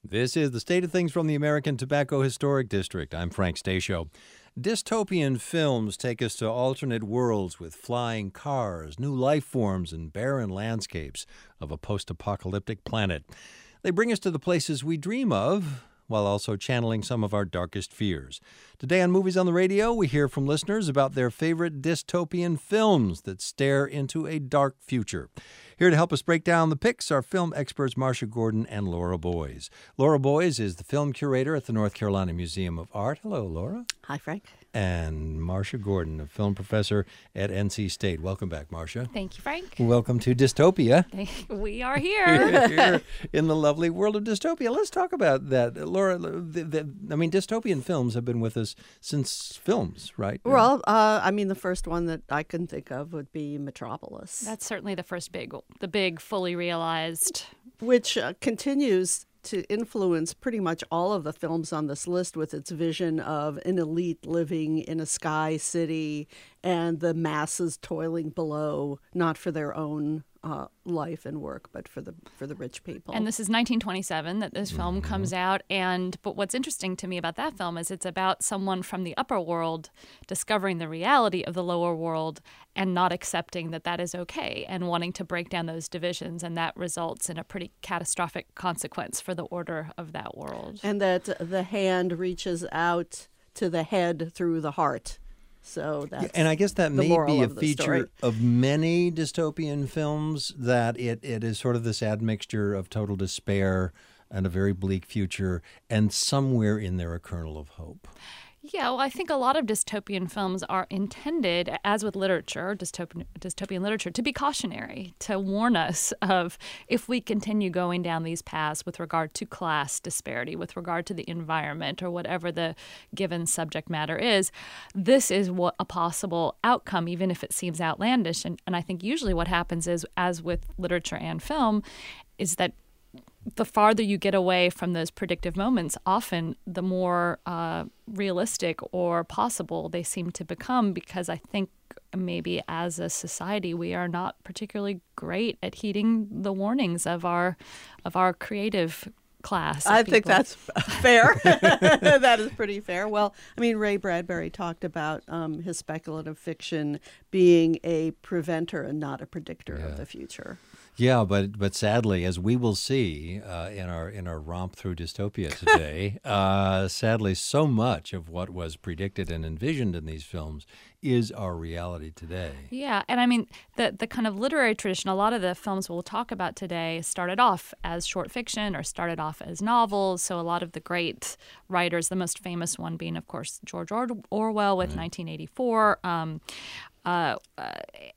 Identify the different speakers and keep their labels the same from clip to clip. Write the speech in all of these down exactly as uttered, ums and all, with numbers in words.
Speaker 1: This is the State of Things from the American Tobacco Historic District. I'm Frank Stasio. Dystopian films take us to alternate worlds with flying cars, new life forms, and barren landscapes of a post-apocalyptic planet. They bring us to the places we dream of, while also channeling some of our darkest fears. Today on Movies on the Radio, we hear from listeners about their favorite dystopian films that stare into a dark future. Here to help us break down the picks are film experts Marcia Gordon and Laura Boys. Laura Boys is the film curator at the North Carolina Museum of Art. Hello, Laura.
Speaker 2: Hi, Frank.
Speaker 1: And Marcia Gordon, a film professor at N C State. Welcome back, Marcia.
Speaker 3: Thank you, Frank.
Speaker 1: Welcome to Dystopia.
Speaker 3: We are here.
Speaker 1: Here in the lovely world of dystopia. Let's talk about that. Laura, the, the, I mean, dystopian films have been with us since films, right?
Speaker 2: Well, uh, I mean, the first one that I can think of would be Metropolis.
Speaker 3: That's certainly the first big, the big fully realized.
Speaker 2: Which uh, continues to influence pretty much all of the films on this list with its vision of an elite living in a sky city and the masses toiling below, not for their own uh, life and work, but for the for the rich people.
Speaker 3: And this is nineteen twenty-seven that this film mm-hmm. comes out. And but what's interesting to me about that film is it's about someone from the upper world discovering the reality of the lower world and not accepting that that is okay and wanting to break down those divisions. And that results in a pretty catastrophic consequence for the order of that world.
Speaker 2: And that the hand reaches out to the head through the heart. So that's
Speaker 1: yeah, and I guess that may be a feature
Speaker 2: story.
Speaker 1: of many dystopian films, that it, it is sort of this admixture of total despair and a very bleak future, and somewhere in there a kernel of hope.
Speaker 3: Yeah, well, I think a lot of dystopian films are intended, as with literature, dystopian, dystopian literature, to be cautionary, to warn us of if we continue going down these paths with regard to class disparity, with regard to the environment, or whatever the given subject matter is, this is what a possible outcome, even if it seems outlandish. And, and I think usually what happens is, as with literature and film, is that the farther you get away from those predictive moments, often the more uh, realistic or possible they seem to become, because I think maybe as a society we are not particularly great at heeding the warnings of our of our creative class.
Speaker 2: I
Speaker 3: people.
Speaker 2: think that's fair. That is pretty fair. Well, I mean, Ray Bradbury talked about um, his speculative fiction being a preventer and not a predictor
Speaker 1: yeah.
Speaker 2: of the future.
Speaker 1: Yeah, but but sadly, as we will see uh, in our in our romp through dystopia today, uh, sadly, so much of what was predicted and envisioned in these films is our reality today.
Speaker 3: Yeah, and I mean, the the kind of literary tradition, a lot of the films we'll talk about today started off as short fiction or started off as novels. So a lot of the great writers, the most famous one being, of course, George Orwell with right. nineteen eighty-four. Um, uh, uh,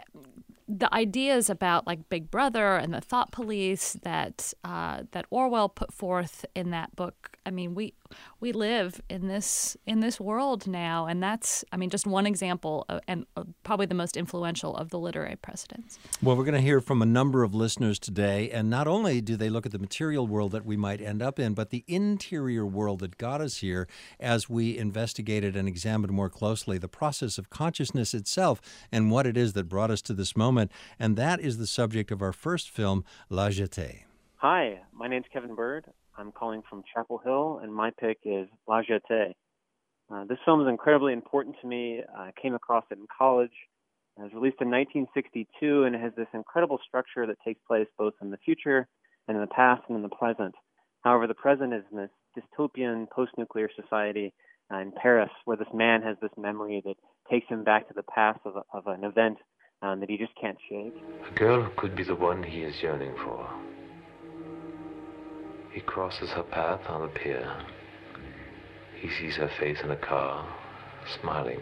Speaker 3: the ideas about like Big Brother and the thought police that uh, that Orwell put forth in that book. I mean, we we live in this in this world now, and that's I mean just one example of, and uh, probably the most influential of the literary precedents.
Speaker 1: Well, we're going to hear from a number of listeners today, and not only do they look at the material world that we might end up in, but the interior world that got us here as we investigated and examined more closely the process of consciousness itself and what it is that brought us to this moment. And that is the subject of our first film, La Jetée.
Speaker 4: Hi, my name's Kevin Bird. I'm calling from Chapel Hill, and my pick is La Jetée. Uh, this film is incredibly important to me. I came across it in college. It was released in nineteen sixty-two, and it has this incredible structure that takes place both in the future and in the past and in the present. However, the present is in this dystopian post-nuclear society uh, in Paris, where this man has this memory that takes him back to the past of, a, of an event um, that he just can't shake.
Speaker 5: A girl who could be the one he is yearning for. He crosses her path on a pier. He sees her face in a car, smiling.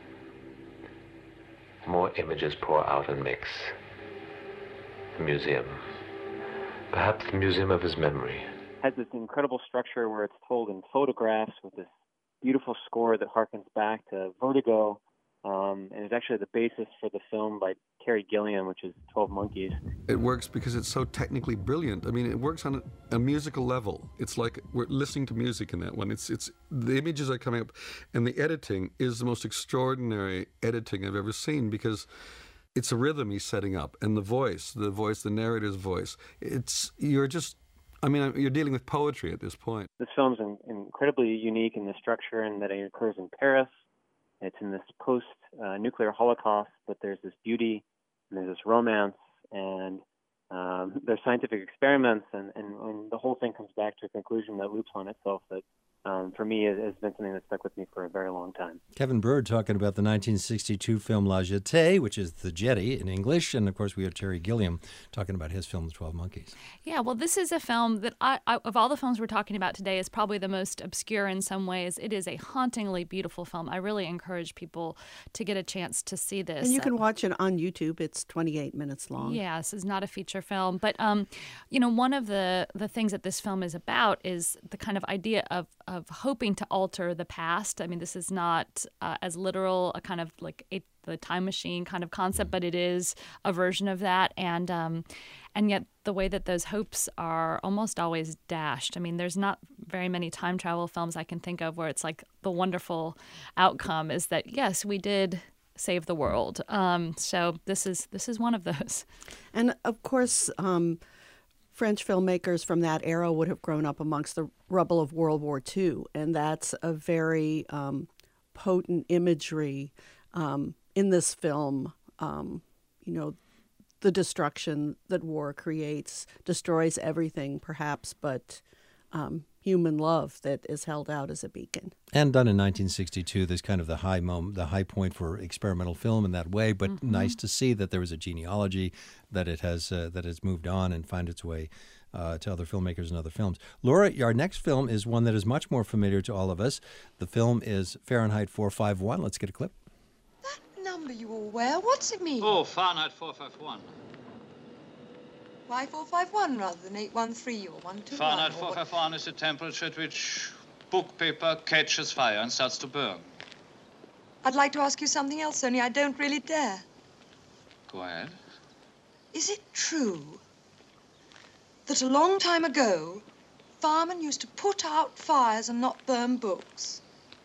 Speaker 5: More images pour out and mix. A museum. Perhaps the museum of his memory.
Speaker 4: It has this incredible structure where it's told in photographs with this beautiful score that harkens back to Vertigo, um, and is actually the basis for the film by Terry Gilliam, which is twelve Monkeys.
Speaker 6: It works because it's so technically brilliant. I mean, it works on a, a musical level. It's like we're listening to music in that one. It's it's the images are coming up, and the editing is the most extraordinary editing I've ever seen, because it's a rhythm he's setting up, and the voice, the voice, the narrator's voice. It's you're just I mean, you're dealing with poetry at this point.
Speaker 4: This film's in, incredibly unique in the structure in that it occurs in Paris. It's in this post-nuclear uh, Holocaust, but there's this beauty, and there's this romance, and um, there's scientific experiments, and, and, and the whole thing comes back to a conclusion that loops on itself that, um, for me, has been something that stuck with me for a very long time.
Speaker 1: Kevin Bird talking about the nineteen sixty-two film La Jetée, which is The Jetty in English. And, of course, we have Terry Gilliam talking about his film, The twelve Monkeys.
Speaker 3: Yeah, well, this is a film that, I, I, of all the films we're talking about today, is probably the most obscure in some ways. It is a hauntingly beautiful film. I really encourage people to get a chance to see this.
Speaker 2: And you can watch it on YouTube. It's twenty-eight minutes long.
Speaker 3: Yeah, this is not a feature film. But, um, you know, one of the, the things that this film is about is the kind of idea of, of hoping to alter the past. I mean, this is not uh, as literal a kind of like a, the time machine kind of concept, but it is a version of that. And um, and yet the way that those hopes are almost always dashed. I mean, there's not very many time travel films I can think of where it's like the wonderful outcome is that, yes, we did save the world. Um, so this is this is one of those.
Speaker 2: And of course, um, French filmmakers from that era would have grown up amongst the rubble of World War Two, and that's a very um, potent imagery um, in this film. Um, you know, the destruction that war creates destroys everything, perhaps, but um, human love that is held out as a beacon.
Speaker 1: And done in nineteen sixty-two, there's kind of the high moment, the high point for experimental film in that way. But mm-hmm. nice to see that there was a genealogy, that it has uh, that has moved on and found its way uh, to other filmmakers and other films. Laura, our next film is one that is much more familiar to all of us. The film is Fahrenheit four five one. Let's get a clip.
Speaker 7: That number you all wear, what's it mean?
Speaker 8: Oh, Fahrenheit four five one.
Speaker 7: Why four five one rather than eight one three or one two one?
Speaker 8: Fahrenheit four five one is the temperature at which book paper catches fire and starts to burn.
Speaker 7: I'd like to ask you something else, only I don't really dare.
Speaker 8: Go ahead.
Speaker 7: Is it true that a long time ago, firemen used to put out fires and not burn books?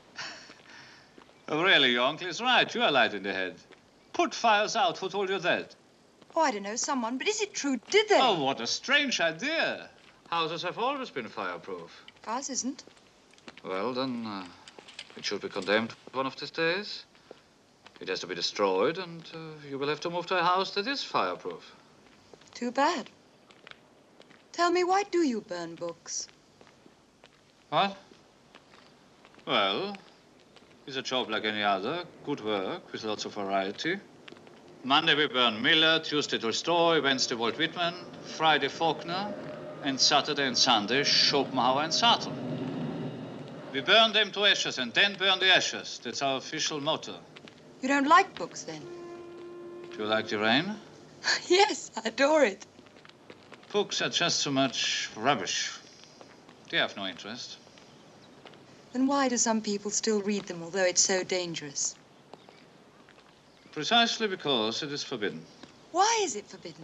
Speaker 8: Oh, really, your uncle is right. You are light in the head. Put fires out. Who told you that?
Speaker 7: Oh, I don't know, someone, but is it true? Did they?
Speaker 8: Oh, what a strange idea. Houses have always been fireproof.
Speaker 7: Ours isn't.
Speaker 8: Well, then, uh, it should be condemned one of these days. It has to be destroyed, and uh, you will have to move to a house that is fireproof.
Speaker 7: Too bad. Tell me, why do you burn books?
Speaker 8: What? Well, it's a job like any other. Good work, with lots of variety. Monday we burn Miller, Tuesday Tolstoy, Wednesday Walt Whitman, Friday Faulkner, and Saturday and Sunday Schopenhauer and Sartre. We burn them to ashes and then burn the ashes. That's our official motto.
Speaker 7: You don't like books, then?
Speaker 8: Do you like the rain?
Speaker 7: Yes, I adore it.
Speaker 8: Books are just so much rubbish. They have no interest.
Speaker 7: Then why do some people still read them, although it's so dangerous?
Speaker 8: Precisely because it is forbidden.
Speaker 7: Why is it forbidden?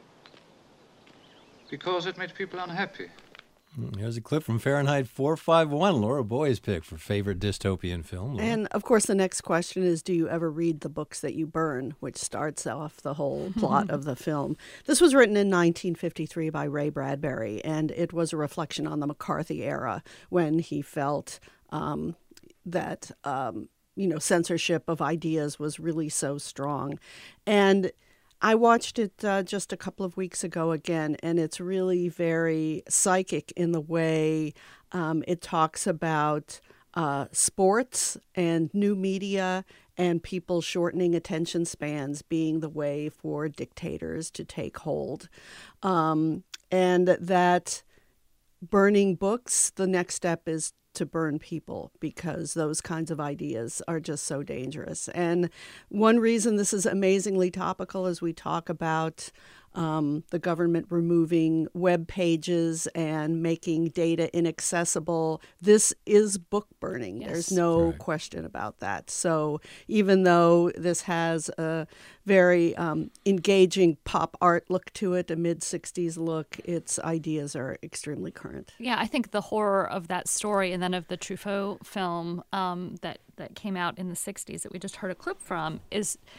Speaker 8: Because it made people unhappy.
Speaker 1: Here's a clip from Fahrenheit four five one, Laura Boy's pick for favorite dystopian film. Laura.
Speaker 2: And, of course, the next question is, do you ever read the books that you burn, which starts off the whole plot of the film. This was written in nineteen fifty-three by Ray Bradbury, and it was a reflection on the McCarthy era when he felt um, that... Um, you know, censorship of ideas was really so strong. And I watched it uh, just a couple of weeks ago again, and it's really very psychic in the way um, it talks about uh, sports and new media and people shortening attention spans being the way for dictators to take hold. Um, and that burning books, the next step is to burn people, because those kinds of ideas are just so dangerous. And one reason this is amazingly topical is we talk about um, the government removing web pages and making data inaccessible. This is book burning.
Speaker 3: Yes.
Speaker 2: There's no
Speaker 1: Right.
Speaker 2: question about that. So even though this has a very um, engaging pop art look to it, a mid-sixties look, its ideas are extremely current.
Speaker 3: Yeah, I think the horror of that story and then of the Truffaut film um, that, that came out in the sixties that we just heard a clip from is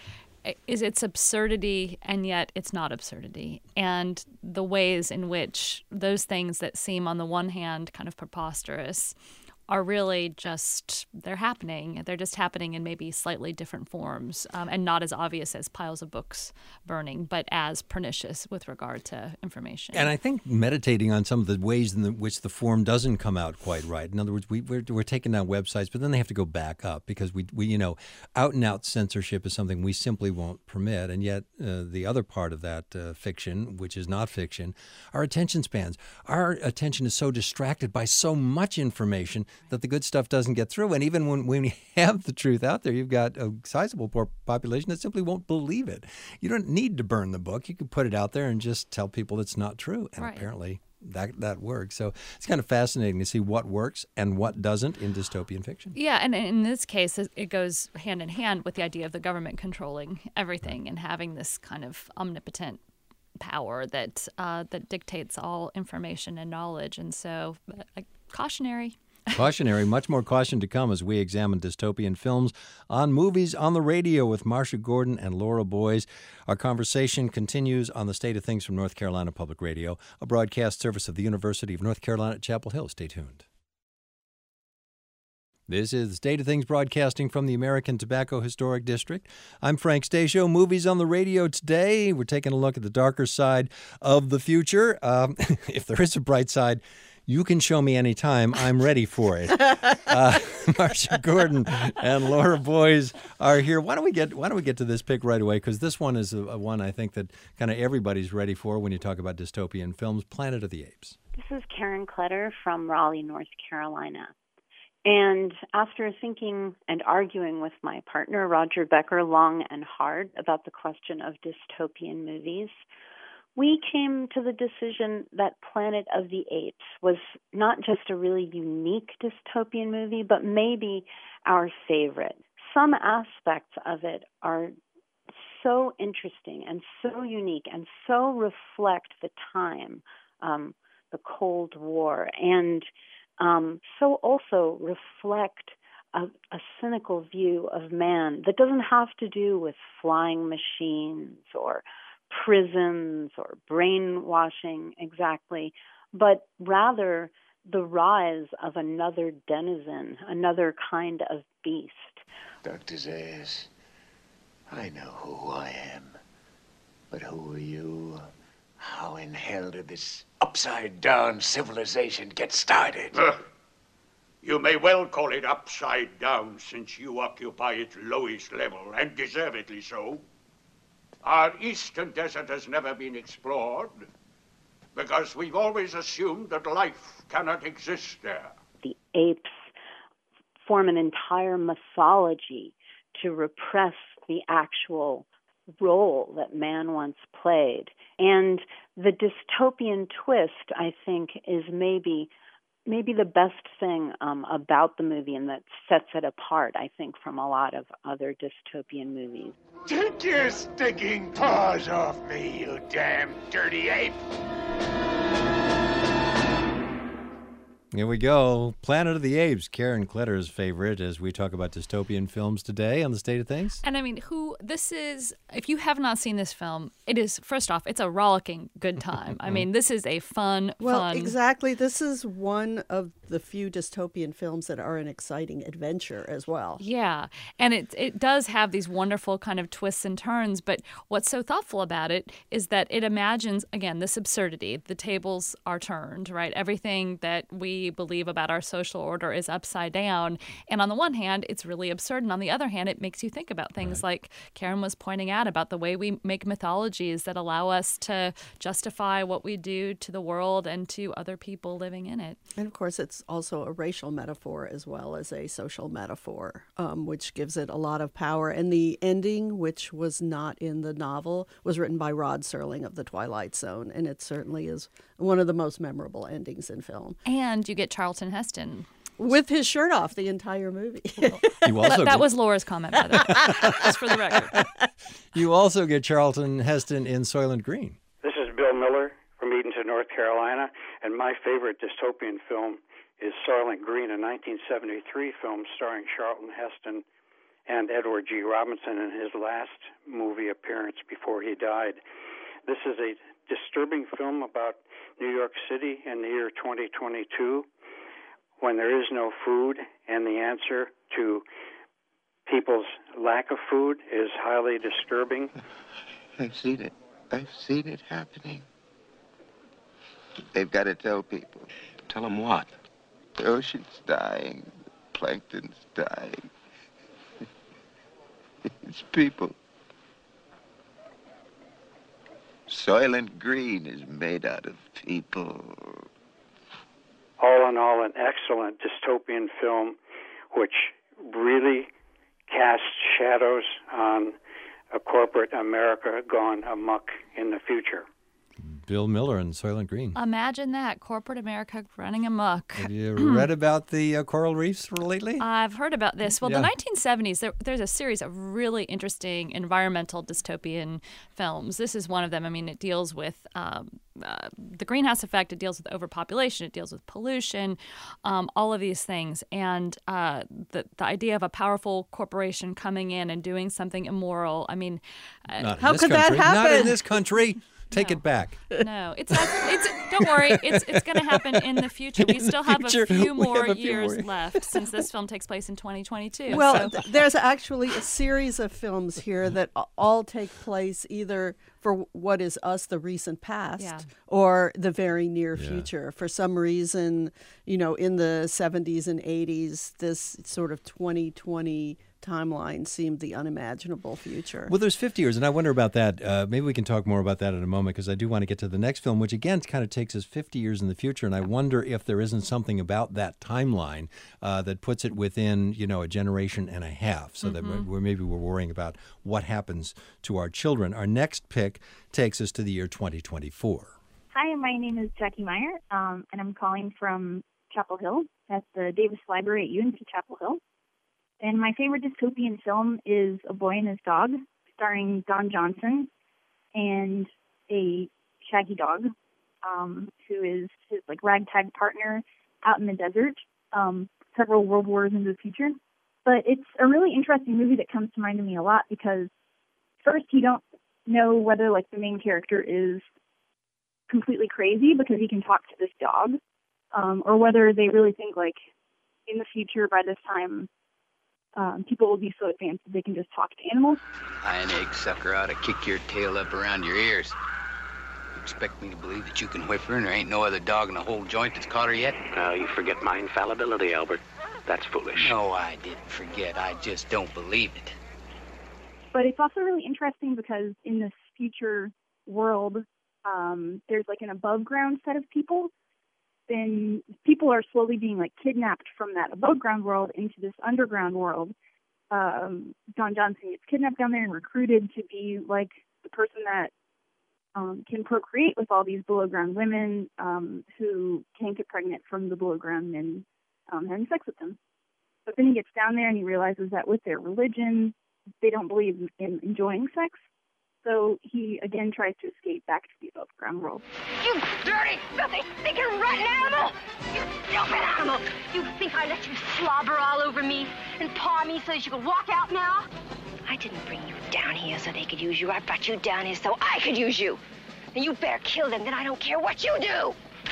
Speaker 3: is it's absurdity, and yet it's not absurdity. And the ways in which those things that seem on the one hand kind of preposterous are really just, they're happening. They're just happening in maybe slightly different forms, um, and not as obvious as piles of books burning, but as pernicious with regard to information.
Speaker 1: And I think meditating on some of the ways in the, which the form doesn't come out quite right. In other words, we, we're, we're taking down websites, but then they have to go back up because we, we you know, out-and-out censorship is something we simply won't permit. And yet uh, the other part of that uh, fiction, which is not fiction, our attention spans. Our attention is so distracted by so much information that the good stuff doesn't get through. And even when, when we have the truth out there, you've got a sizable population that simply won't believe it. You don't need to burn the book. You can put it out there and just tell people it's not true. And
Speaker 3: right.
Speaker 1: apparently that that works. So it's kind of fascinating to see what works and what doesn't in dystopian fiction.
Speaker 3: Yeah, and in this case, it goes hand in hand with the idea of the government controlling everything right. and having this kind of omnipotent power that uh, that dictates all information and knowledge. And so, uh, cautionary.
Speaker 1: Cautionary, much more caution to come as we examine dystopian films on Movies on the Radio with Marcia Gordon and Laura Boys. Our conversation continues on the State of Things from North Carolina Public Radio, a broadcast service of the University of North Carolina at Chapel Hill. Stay tuned. This is the State of Things broadcasting from the American Tobacco Historic District. I'm Frank Stasio. Movies on the Radio today. We're taking a look at the darker side of the future. Um, if there is a bright side, you can show me anytime. I'm ready for it. Uh, Marcia Gordon and Laura Boys are here. Why don't we get Why don't we get to this pick right away? Because this one is a, a one I think that kind of everybody's ready for when you talk about dystopian films. Planet of the Apes.
Speaker 9: This is Karen Kletter from Raleigh, North Carolina. And after thinking and arguing with my partner, Roger Becker, long and hard about the question of dystopian movies, we came to the decision that Planet of the Apes was not just a really unique dystopian movie, but maybe our favorite. Some aspects of it are so interesting and so unique and so reflect the time, um, the Cold War, and um, so also reflect a, a cynical view of man that doesn't have to do with flying machines or prisons or brainwashing exactly, but rather the rise of another denizen, another kind of beast.
Speaker 10: Doctor Zayas, I know who I am, but who are you? How in hell did this upside-down civilization get started?
Speaker 11: Uh, you may well call it upside down since you occupy its lowest level, and deservedly so. Our eastern desert has never been explored because we've always assumed that life cannot exist there.
Speaker 9: The apes form an entire mythology to repress the actual role that man once played. And the dystopian twist, I think, is maybe maybe the best thing um, about the movie, and that sets it apart, I think, from a lot of other dystopian movies.
Speaker 10: Take your stinking paws off me, you damn dirty ape!
Speaker 1: Here we go. Planet of the Apes, Karen Kletter's favorite as we talk about dystopian films today on The State of Things.
Speaker 3: And I mean, who, this is, if you have not seen this film, it is, first off, it's a rollicking good time. I mean, this is a fun,
Speaker 2: well,
Speaker 3: fun.
Speaker 2: Well, exactly. This is one of the few dystopian films that are an exciting adventure as well.
Speaker 3: Yeah. And it, it does have these wonderful kind of twists and turns. But what's so thoughtful about it is that it imagines, again, this absurdity. The tables are turned, right? Everything that we believe about our social order is upside down. And on the one hand, it's really absurd. And on the other hand, it makes you think about things right. like Karen was pointing out about the way we make mythologies that allow us to justify what we do to the world and to other people living in it.
Speaker 2: And of course, it's also a racial metaphor as well as a social metaphor, um, which gives it a lot of power. And the ending, which was not in the novel, was written by Rod Serling of The Twilight Zone. And it certainly is one of the most memorable endings in film.
Speaker 3: And you get Charlton Heston.
Speaker 2: With his shirt off the entire movie.
Speaker 1: You also
Speaker 3: that, that
Speaker 1: get...
Speaker 3: was Laura's comment, by the way, just for the record.
Speaker 1: You also get Charlton Heston in Soylent Green.
Speaker 12: This is Bill Miller from Edenton, North Carolina, and my favorite dystopian film is Soylent Green, a nineteen seventy-three film starring Charlton Heston and Edward G. Robinson in his last movie appearance before he died. This is a disturbing film about New York City in the year twenty twenty-two, when there is no food, and the answer to people's lack of food is highly disturbing.
Speaker 10: I've seen it. I've seen it happening. They've got to tell people.
Speaker 13: Tell them what?
Speaker 10: The ocean's dying. The plankton's dying. It's people. Soylent Green is made out of people.
Speaker 12: All in all, an excellent dystopian film which really casts shadows on a corporate America gone amok in the future.
Speaker 1: Bill Miller and Soylent Green.
Speaker 3: Imagine that, corporate America running amok.
Speaker 1: Have you read about the uh, coral reefs lately?
Speaker 3: I've heard about this. Well,
Speaker 1: Yeah.
Speaker 3: the nineteen seventies, there, there's a series of really interesting environmental dystopian films. This is one of them. I mean, it deals with um, uh, the greenhouse effect. It deals with overpopulation. It deals with pollution, um, all of these things. And uh, the, the idea of a powerful corporation coming in and doing something immoral. I mean, uh,
Speaker 1: Not in this country. Not in this country. Take it back.
Speaker 3: No, it's not, it's. Don't worry, it's it's going to happen in the future. We
Speaker 1: In
Speaker 3: still
Speaker 1: the
Speaker 3: have
Speaker 1: future,
Speaker 3: a few
Speaker 1: we
Speaker 3: more
Speaker 1: have a few
Speaker 3: years
Speaker 1: more.
Speaker 3: left since this film takes place in twenty twenty-two.
Speaker 2: Well,
Speaker 3: so.
Speaker 2: th- there's actually a series of films here that a- all take place either for what is us, the recent past,
Speaker 3: Yeah.
Speaker 2: or the very near
Speaker 1: Yeah.
Speaker 2: future. For some reason, you know, in the seventies and eighties, this sort of twenty twenty timeline seemed the unimaginable future.
Speaker 1: Well, there's fifty years, and I wonder about that. Uh, maybe we can talk more about that in a moment, because I do want to get to the next film, which again kind of takes us fifty years in the future, and I wonder if there isn't something about that timeline uh, that puts it within, you know, a generation and a half, so that we're, we're maybe we're worrying about what happens to our children. Our next pick takes us to the year twenty twenty-four.
Speaker 14: Hi, my name is Jackie Meyer, um, and I'm calling from Chapel Hill at the Davis Library at U N C Chapel Hill. And my favorite dystopian film is A Boy and His Dog, starring Don Johnson and a shaggy dog, um, who is his like ragtag partner out in the desert, um, several world wars into the future. But it's a really interesting movie that comes to mind to me a lot because first you don't know whether like the main character is completely crazy because he can talk to this dog, um, or whether they really think like in the future by this time um, people will be so advanced that they can just talk to animals.
Speaker 15: Iron egg sucker ought to kick your tail up around your ears. You expect me to believe that you can whip her and there ain't no other dog in the whole joint that's caught her yet?
Speaker 13: Now, you forget my infallibility, Albert. That's foolish.
Speaker 15: No, I didn't forget. I just don't believe it.
Speaker 14: But it's also really interesting because in this future world, um, there's like an above ground set of people. Then people are slowly being like kidnapped from that above ground world into this underground world. Um, Don Johnson gets kidnapped down there and recruited to be like the person that um, can procreate with all these below ground women um, who can't get pregnant from the below ground men um, having sex with them. But then he gets down there and he realizes that with their religion, they don't believe in enjoying sex. So he again tries to escape back to the above ground world.
Speaker 16: You dirty, filthy, stinking, rotten animal! You stupid animal! You think I let you slobber all over me and paw me so that you could walk out now? I didn't bring you down here so they could use you. I brought you down here so I could use you. And you better kill them, then I don't care what you do!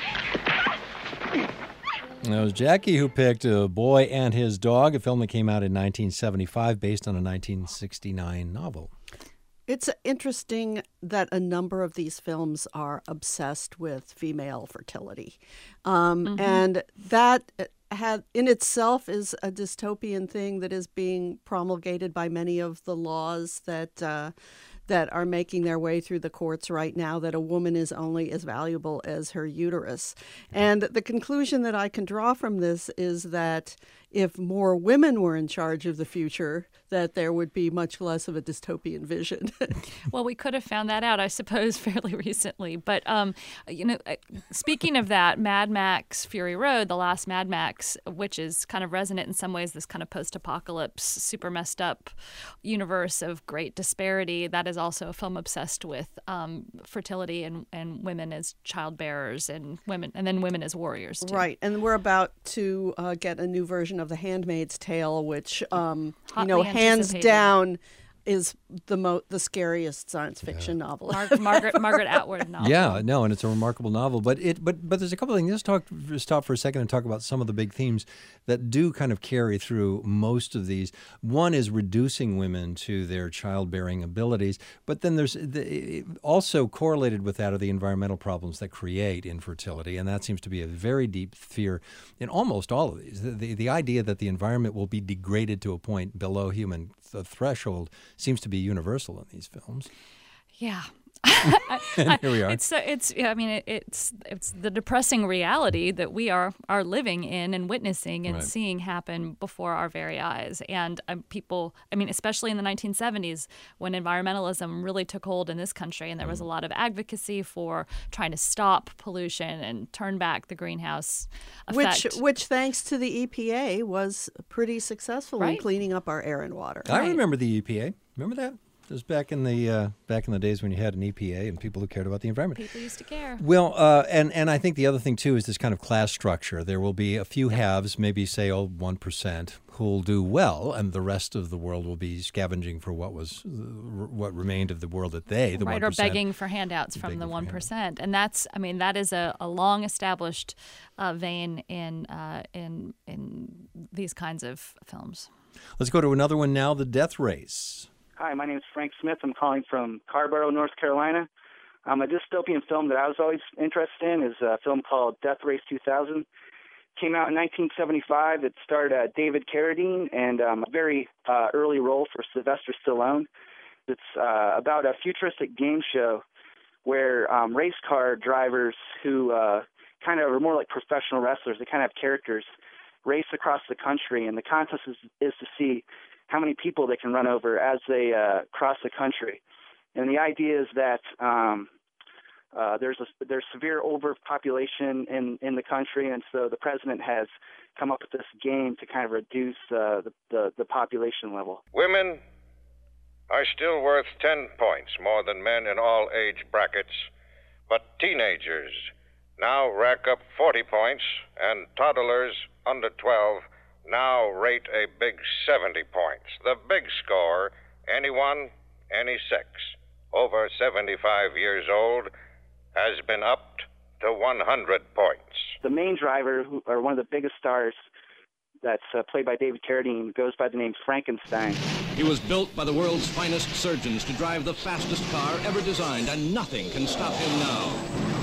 Speaker 1: That was Jackie who picked A Boy and His Dog, a film that came out in nineteen seventy-five based on a nineteen sixty-nine novel.
Speaker 2: It's interesting that a number of these films are obsessed with female fertility. Um,
Speaker 3: Mm-hmm.
Speaker 2: And that had in itself is a dystopian thing that is being promulgated by many of the laws that uh, that are making their way through the courts right now, that a woman is only as valuable as her uterus. And the conclusion that I can draw from this is that if more women were in charge of the future, that there would be much less of a dystopian vision.
Speaker 3: Well, we could have found that out, I suppose, fairly recently. But, um, you know, speaking of that, Mad Max Fury Road, the last Mad Max, which is kind of resonant in some ways, this kind of post-apocalypse, super messed up universe of great disparity, that is also a film obsessed with um, fertility and, and women as child bearers and women, and then women as warriors too.
Speaker 2: Right, and we're about to uh, get a new version of The Handmaid's Tale, which um, you know,
Speaker 3: Hotly
Speaker 2: hands
Speaker 3: anticipated.
Speaker 2: down, is the mo- the scariest science fiction yeah. novel.
Speaker 3: Mar- Margaret Margaret Atwood novel.
Speaker 1: Yeah, no, and it's a remarkable novel. But it, but but there's a couple of things. Let's talk, stop for a second and talk about some of the big themes that do kind of carry through most of these. One is reducing women to their childbearing abilities, but then there's the, also correlated with that are the environmental problems that create infertility, and that seems to be a very deep fear in almost all of these. The the, the idea that the environment will be degraded to a point below human th- threshold seems to be universal in these films.
Speaker 3: Yeah.
Speaker 1: And here we are.
Speaker 3: It's, it's. I mean, it, it's it's the depressing reality that we are are living in and witnessing and
Speaker 1: Right.
Speaker 3: seeing happen before our very eyes. And um, people, I mean, especially in the nineteen seventies, when environmentalism really took hold in this country, and there was a lot of advocacy for trying to stop pollution and turn back the greenhouse effect.
Speaker 2: Which, which, thanks to the E P A, was pretty successful in
Speaker 3: Right.
Speaker 2: cleaning up our air and water.
Speaker 1: I remember the E P A. Remember that? It was back in the uh, back in the days when you had an E P A and people who cared about the environment.
Speaker 3: People used to care.
Speaker 1: Well, uh, and and I think the other thing too is this kind of class structure. There will be a few haves, maybe say oh one percent, who'll do well, and the rest of the world will be scavenging for what was uh, what remained of the world that they, the
Speaker 3: right,
Speaker 1: one
Speaker 3: or
Speaker 1: percent.
Speaker 3: begging for handouts from
Speaker 1: Begging
Speaker 3: the
Speaker 1: for
Speaker 3: one percent, and that's, I mean, that is a, a long established uh, vein in uh, in in these kinds of films.
Speaker 1: Let's go to another one now, The Death Race.
Speaker 17: Hi, my name is Frank Smith. I'm calling from Carborough, North Carolina. Um, a dystopian film that I was always interested in is a film called Death Race two thousand. Came out in nineteen seventy-five. It starred uh, David Carradine and um, a very uh, early role for Sylvester Stallone. It's uh, about a futuristic game show where um, race car drivers who uh, kind of are more like professional wrestlers, they kind of have characters, race across the country, and the contest is, is to see how many people they can run over as they uh, cross the country. And the idea is that um, uh, there's a, there's severe overpopulation in, in the country, and so the president has come up with this game to kind of reduce uh, the, the, the population level.
Speaker 18: Women are still worth ten points more than men in all age brackets, but teenagers now rack up forty points, and toddlers under twelve now rate a big seventy points. The big score, anyone, any sex, over seventy-five years old, has been upped to one hundred points.
Speaker 17: The main driver, who, or one of the biggest stars, that's uh, played by David Carradine, goes by the name Frankenstein.
Speaker 19: He was built by the world's finest surgeons to drive the fastest car ever designed, and nothing can stop him now.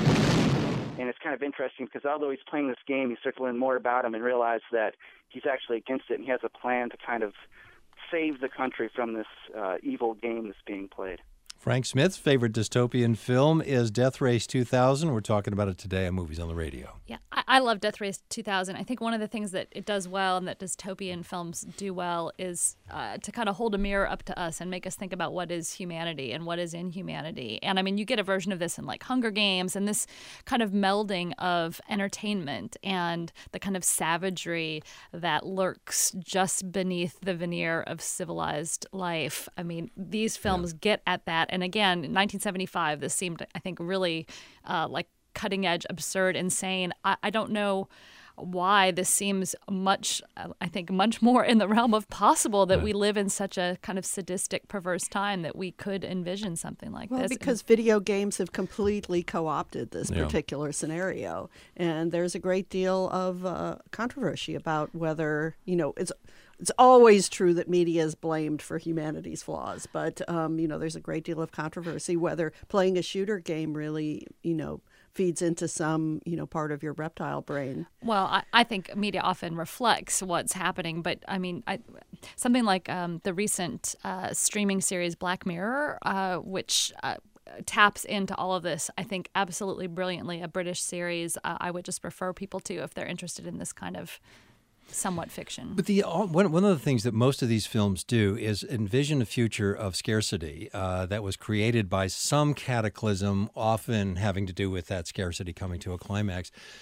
Speaker 17: And it's kind of interesting because although he's playing this game, you start to learn more about him and realize that he's actually against it, and he has a plan to kind of save the country from this uh, evil game that's being played.
Speaker 1: Frank Smith's favorite dystopian film is Death Race two thousand. We're talking about it today on Movies on the Radio.
Speaker 3: Yeah, I, I love Death Race two thousand. I think one of the things that it does well and that dystopian films do well is uh, to kind of hold a mirror up to us and make us think about what is humanity and what is inhumanity. And I mean, you get a version of this in like Hunger Games, and this kind of melding of entertainment and the kind of savagery that lurks just beneath the veneer of civilized life. I mean, these films yeah. get at that. And again, in nineteen seventy-five, this seemed, I think, really uh, like cutting edge, absurd, insane. I, I don't know why this seems much, I think, much more in the realm of possible that right. we live in such a kind of sadistic, perverse time that we could envision something like
Speaker 2: well,
Speaker 3: this.
Speaker 2: Because video games have completely co-opted this
Speaker 1: yeah.
Speaker 2: particular scenario. And there's a great deal of uh, controversy about whether, you know, it's It's always true that media is blamed for humanity's flaws, but, um, you know, there's a great deal of controversy whether playing a shooter game really, you know, feeds into some, you know, part of your reptile brain.
Speaker 3: Well, I, I think media often reflects what's happening, but I mean, I, something like um, the recent uh, streaming series Black Mirror, uh, which uh, taps into all of this, I think, absolutely brilliantly. A British series uh, I would just refer people to if they're interested in this kind of somewhat fiction.
Speaker 1: But the one one of the things that most of these films do is envision a future of scarcity uh, that was created by some cataclysm, often having to do with that scarcity coming to a climax.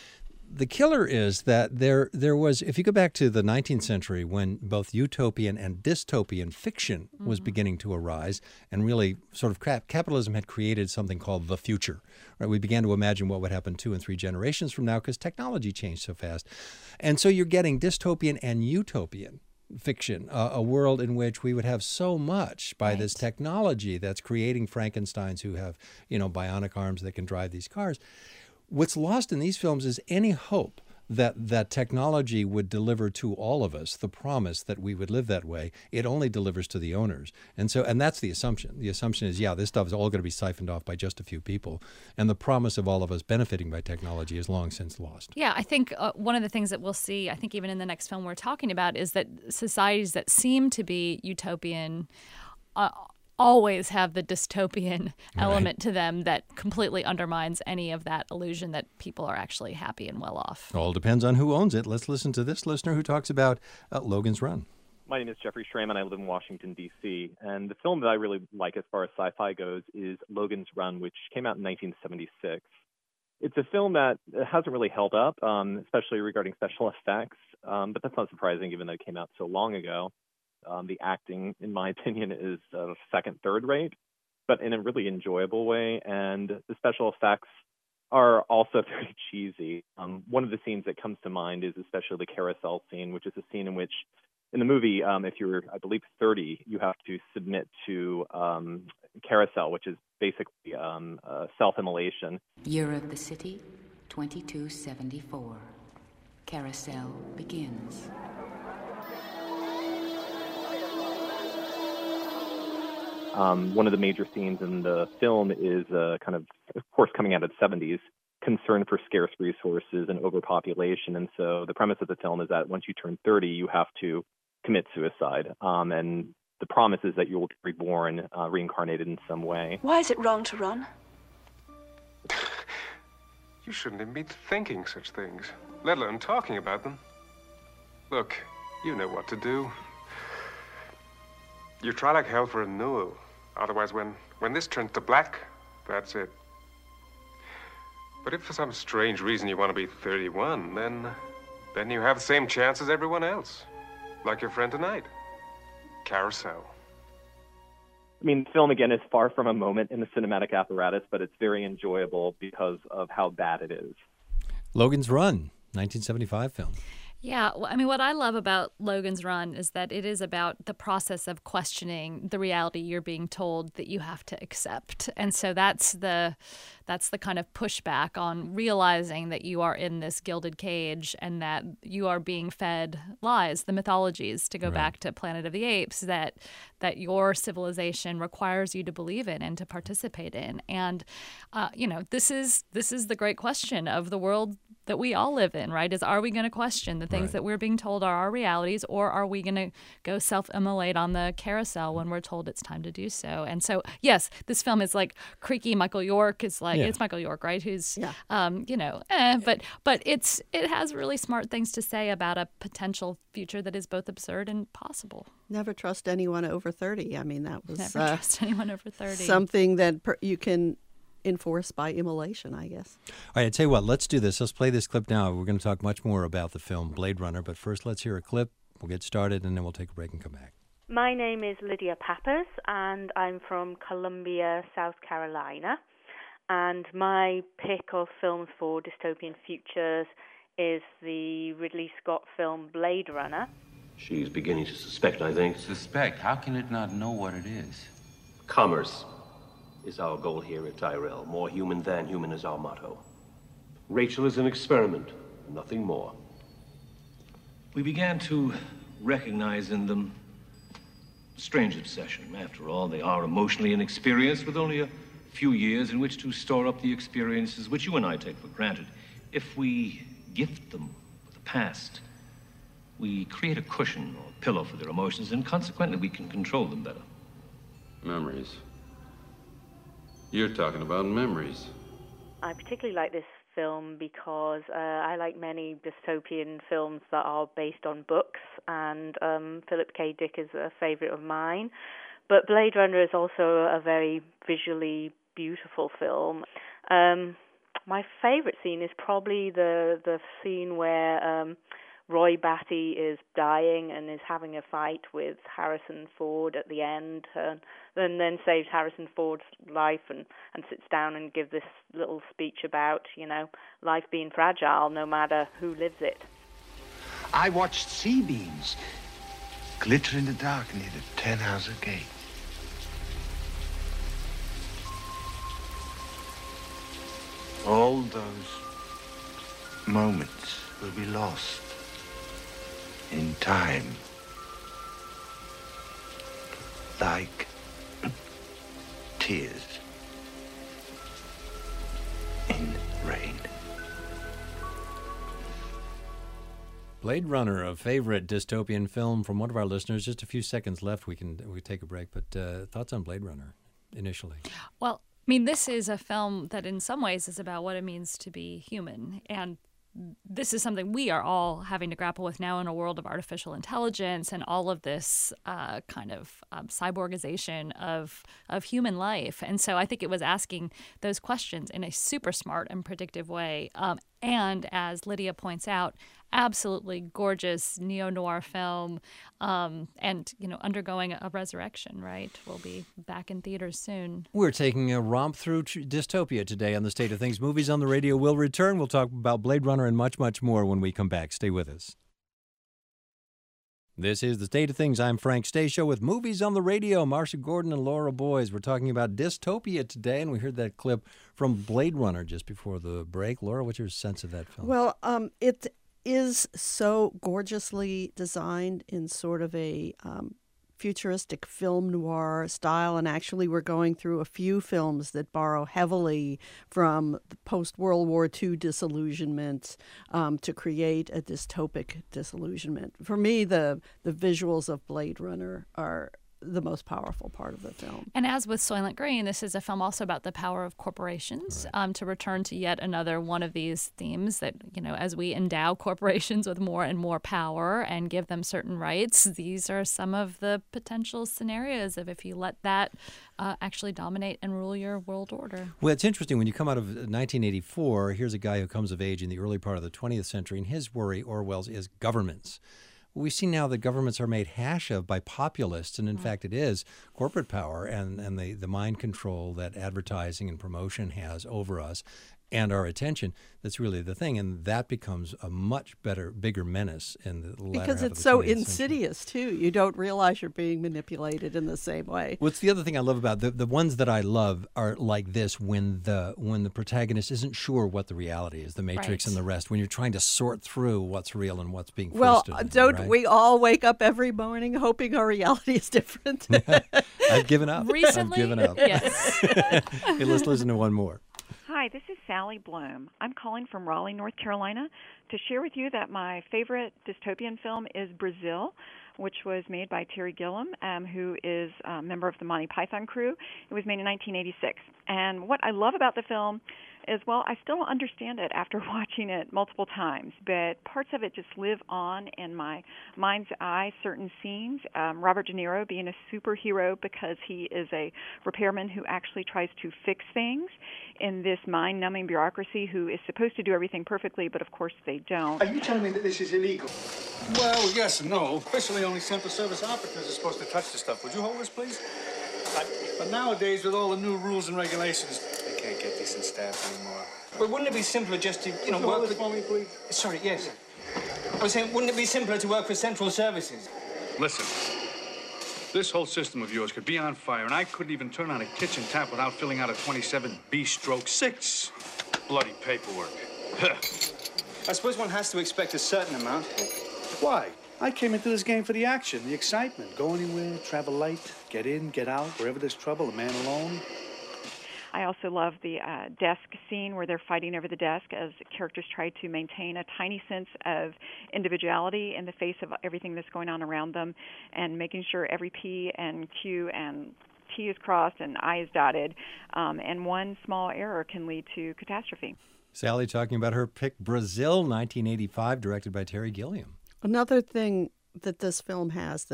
Speaker 1: the killer is that there there was, if you go back to the nineteenth century when both utopian and dystopian fiction was mm-hmm. beginning to arise, and really sort of cap- capitalism had created something called the future. Right? We began to imagine what would happen two and three generations from now because technology changed so fast. And so you're getting dystopian and utopian fiction, uh, a world in which we would have so much by right. this technology that's creating Frankensteins who have, you know, bionic arms that can drive these cars. What's lost in these films is any hope that that technology would deliver to all of us the promise that we would live that way. It only delivers to the owners. And so, and that's the assumption. The assumption is, yeah, this stuff is all going to be siphoned off by just a few people. And the promise of all of us benefiting by technology is long since lost.
Speaker 3: Yeah, I think uh, one of the things that we'll see, I think even in the next film we're talking about, is that societies that seem to be utopian uh, always have the dystopian element right. to them that completely undermines any of that illusion that people are actually happy and well off.
Speaker 1: All depends on who owns it. Let's listen to this listener who talks about uh, Logan's Run.
Speaker 20: My name is Jeffrey Schramm, and I live in Washington, D C. And the film that I really like as far as sci-fi goes is Logan's Run, which came out in nineteen seventy-six. It's a film that hasn't really held up, um, especially regarding special effects, um, but that's not surprising given that it came out so long ago. Um, the acting, in my opinion, is uh, second, third rate, but in a really enjoyable way. And the special effects are also very cheesy. Um, one of the scenes that comes to mind is especially the carousel scene, which is a scene in which, in the movie, um, if you're, I believe, thirty, you have to submit to um, carousel, which is basically um, uh, self-immolation.
Speaker 21: Year of the city, twenty-two seventy-four. Carousel begins.
Speaker 20: Um, one of the major scenes in the film is uh, kind of, of course, coming out of the seventies, concern for scarce resources and overpopulation. And so the premise of the film is that once you turn thirty, you have to commit suicide. Um, and the promise is that you will be reborn, uh, reincarnated in some way.
Speaker 22: Why is it wrong to run?
Speaker 23: You shouldn't even be thinking such things, let alone talking about them. Look, you know what to do. You try like hell for a renewal. Otherwise, when, when this turns to black, that's it. But if for some strange reason you want to be thirty-one, then, then you have the same chance as everyone else. Like your friend tonight. Carousel.
Speaker 20: I mean, the film, again, is far from a moment in the cinematic apparatus, but it's very enjoyable because of how bad it is.
Speaker 1: Logan's Run, nineteen seventy-five film.
Speaker 3: Yeah, well, I mean, what I love about Logan's Run is that it is about the process of questioning the reality you're being told that you have to accept. And so that's the that's the kind of pushback on realizing that you are in this gilded cage and that you are being fed lies, the mythologies, to go right. back to Planet of the Apes, that that your civilization requires you to believe in and to participate in. And, uh, you know, this is this is the great question of the world that we all live in, right? Is are we going to question the things right. that we're being told are our realities, or are we going to go self-immolate on the carousel when we're told it's time to do so? And so, yes, this film is like creaky. Michael York is like, yeah. it's Michael York, right? Who's, yeah. um, you know, eh, but but it's it has really smart things to say about a potential future that is both absurd and possible.
Speaker 2: Never trust anyone over thirty. I mean, that was
Speaker 3: Never
Speaker 2: uh,
Speaker 3: trust anyone over thirty.
Speaker 2: Something that per- you can enforced by immolation, I guess.
Speaker 1: All right, I tell you what, let's do this. Let's play this clip now. We're going to talk much more about the film Blade Runner, but first let's hear a clip. We'll get started, and then we'll take a break and come back.
Speaker 24: My name is Lydia Pappas, and I'm from Columbia, South Carolina. And my pick of films for dystopian futures is the Ridley Scott film Blade Runner.
Speaker 25: She's beginning to suspect, I think.
Speaker 26: Suspect? How can it not know what it is?
Speaker 25: Commerce is our goal here at Tyrell. More human than human is our motto. Rachel is an experiment, nothing more.
Speaker 27: We began to recognize in them a strange obsession. After all, they are emotionally inexperienced with only a few years in which to store up the experiences which you and I take for granted. If we gift them with the past, we create a cushion or pillow for their emotions, and consequently we can control them better.
Speaker 26: Memories. You're talking about memories.
Speaker 24: I particularly like this film because uh, I like many dystopian films that are based on books, and um, Philip K. Dick is a favorite of mine. But Blade Runner is also a very visually beautiful film. Um, my favourite scene is probably the the scene where um, Roy Batty is dying and is having a fight with Harrison Ford at the end, and, and then saves Harrison Ford's life and, and sits down and gives this little speech about, you know, life being fragile no matter who lives it.
Speaker 10: I watched sea beams glitter in the dark near the Tannhauser Gate. All those moments will be lost in time, like tears in rain.
Speaker 1: Blade Runner, a favorite dystopian film from one of our listeners. Just a few seconds left. We can we take a break. But uh, thoughts on Blade Runner initially?
Speaker 3: Well, I mean, this is a film that in some ways is about what it means to be human. And this is something we are all having to grapple with now in a world of artificial intelligence and all of this uh, kind of um, cyborgization of of human life. And so I think it was asking those questions in a super smart and predictive way. Um, and as Lydia points out, absolutely gorgeous neo-noir film, um, and, you know, undergoing a resurrection, right? We'll be back in theaters soon.
Speaker 1: We're taking a romp through tr- dystopia today on The State of Things. Movies on the Radio will return. We'll talk about Blade Runner and much, much more when we come back. Stay with us. This is The State of Things. I'm Frank Stasio with Movies on the Radio. Marcia Gordon and Laura Boys. We're talking about dystopia today, and we heard that clip from Blade Runner just before the break. Laura, what's your sense of that film?
Speaker 2: Well, um, it is so gorgeously designed in sort of a um, futuristic film noir style, and actually we're going through a few films that borrow heavily from the post-World War Two disillusionment um, to create a dystopic disillusionment. For me, the the visuals of Blade Runner are the most powerful part of the film.
Speaker 3: And as with Soylent Green, this is a film also about the power of corporations, right. um, to return to yet another one of these themes that, you know, as we endow corporations with more and more power and give them certain rights, these are some of the potential scenarios of if you let that uh, actually dominate and rule your world order.
Speaker 1: Well, it's interesting. When you come out of nineteen eighty-four, here's a guy who comes of age in the early part of the twentieth century, and his worry, Orwell's, is governments. We see now that governments are made hash of by populists, and in mm. fact it is corporate power and, and the, the mind control that advertising and promotion has over us and our attention. That's really the thing, and that becomes a much better, bigger menace in the latter
Speaker 2: because
Speaker 1: half
Speaker 2: it's
Speaker 1: of the
Speaker 2: so
Speaker 1: twentieth
Speaker 2: insidious,
Speaker 1: century.
Speaker 2: too. You don't realize you're being manipulated in the same way.
Speaker 1: What's the other thing I love about the the ones that I love are like this, when the when the protagonist isn't sure what the reality is, the Matrix
Speaker 3: right.
Speaker 1: and the rest, when you're trying to sort through what's real and what's being
Speaker 2: well,
Speaker 1: forced. Well,
Speaker 2: don't
Speaker 1: right?
Speaker 2: we all wake up every morning hoping our reality is different?
Speaker 1: I've given up.
Speaker 3: Recently?
Speaker 1: I've given up.
Speaker 3: Yes.
Speaker 1: Hey, let's listen to one more.
Speaker 4: Hi, this is Sally Bloom. I'm calling from Raleigh, North Carolina, to share with you that my favorite dystopian film is Brazil, which was made by Terry Gilliam, um, who is a member of the Monty Python crew. It was made in nineteen eighty-six. And what I love about the film is, well, I still don't understand it after watching it multiple times, but parts of it just live on in my mind's eye, certain scenes. Um, Robert De Niro being a superhero because he is a repairman who actually tries to fix things in this mind-numbing bureaucracy who is supposed to do everything perfectly, but of course they don't.
Speaker 5: Are you telling me that this is illegal? Well, yes and no. Officially, only Central Service operatives are supposed to touch the stuff. Would you hold this, please? I, but nowadays, with all the new rules and regulations, they can't get decent staff anymore.
Speaker 6: But wouldn't it be simpler just to, you know, work
Speaker 5: with... for me, please?
Speaker 6: Sorry, yes. I was saying, wouldn't it be simpler to work for Central Services?
Speaker 5: Listen, this whole system of yours could be on fire, and I couldn't even turn on a kitchen tap without filling out a twenty-seven B stroke six. Bloody paperwork.
Speaker 6: I suppose one has to expect a certain amount.
Speaker 5: Why? I came into this game for the action, the excitement. Go anywhere, travel light, get in, get out. Wherever there's trouble, a man alone.
Speaker 4: I also love the uh, desk scene where they're fighting over the desk as characters try to maintain a tiny sense of individuality in the face of everything that's going on around them, and making sure every P and Q and T is crossed and I is dotted, um, and one small error can lead to catastrophe.
Speaker 1: Sally talking about her pick, Brazil, nineteen eighty-five, directed by Terry Gilliam.
Speaker 2: Another thing that this film has that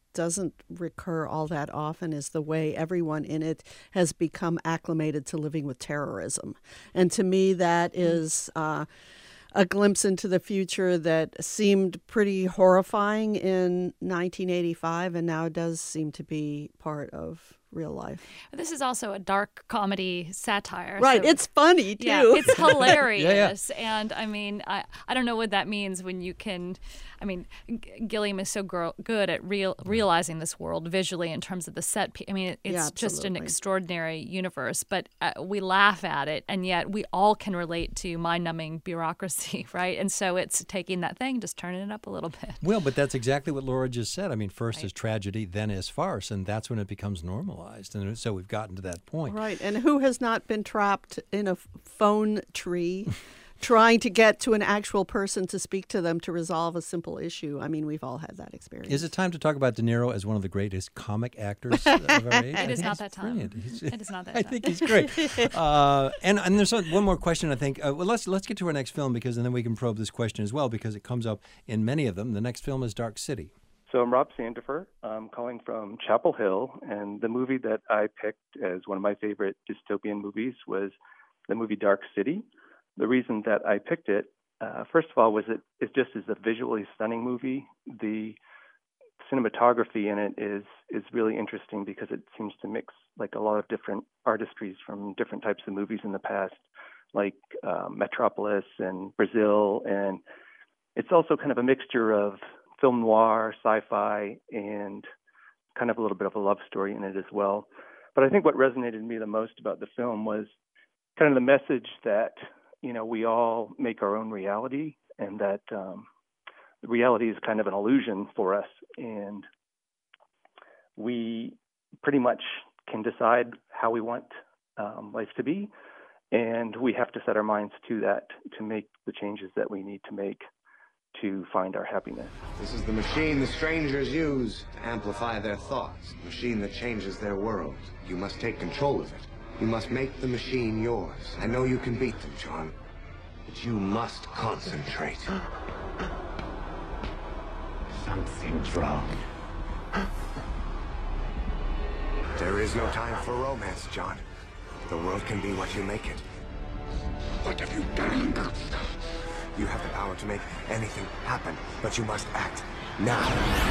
Speaker 2: doesn't recur all that often is the way everyone in it has become acclimated to living with terrorism. And to me, that is uh, a glimpse into the future that seemed pretty horrifying in nineteen eighty-five and now does seem to be part of real life.
Speaker 3: This is also a dark comedy satire.
Speaker 2: Right,
Speaker 3: so
Speaker 2: it's funny, too.
Speaker 3: Yeah, it's hilarious.
Speaker 1: yeah, yeah.
Speaker 3: And, I mean, I, I don't know what that means when you can... I mean, G- Gilliam is so gr- good at real, realizing this world visually in terms of the set. P- I mean, it's
Speaker 2: Yeah,
Speaker 3: just an
Speaker 2: absolutely.
Speaker 3: extraordinary universe, but uh, we laugh at it, and yet we all can relate to mind-numbing bureaucracy, right? And so it's taking that thing, just turning it up a little bit.
Speaker 1: Well, but that's exactly what Laura just said. I mean, first is tragedy, then is farce, and that's when it becomes normalized. And so we've gotten to that point.
Speaker 2: Right, and who has not been trapped in a f- phone tree trying to get to an actual person to speak to them to resolve a simple issue? I mean, we've all had that experience.
Speaker 1: Is it time to talk about De Niro as one of the greatest comic actors of our age? I
Speaker 3: It is
Speaker 1: think
Speaker 3: not
Speaker 1: he's
Speaker 3: that time.
Speaker 1: brilliant. He's-
Speaker 3: It is not that
Speaker 1: I
Speaker 3: time.
Speaker 1: think he's great. uh, and and there's one more question. I think. Uh, well, let's let's get to our next film because and then we can probe this question as well because it comes up in many of them. The next film is Dark City.
Speaker 20: So I'm Rob Sandifer. I'm calling from Chapel Hill, and the movie that I picked as one of my favorite dystopian movies was the movie Dark City. The reason that I picked it, uh, first of all, was it it just is a visually stunning movie. The cinematography in it is is really interesting because it seems to mix like a lot of different artistries from different types of movies in the past, like uh, Metropolis and Brazil, and it's also kind of a mixture of film noir, sci-fi, and kind of a little bit of a love story in it as well. But I think what resonated with me the most about the film was kind of the message that, you know, we all make our own reality and that um, reality is kind of an illusion for us. And we pretty much can decide how we want um, life to be. And we have to set our minds to that to make the changes that we need to make to find our happiness.
Speaker 10: This is the machine the strangers use to amplify their thoughts. The machine that changes their world. You must take control of it. You must make the machine yours. I know you can beat them, John, but you must concentrate. Something's wrong. There is no time for romance, John. The world can be what you make it. What have you done? You have the power to make anything happen, but you must act now.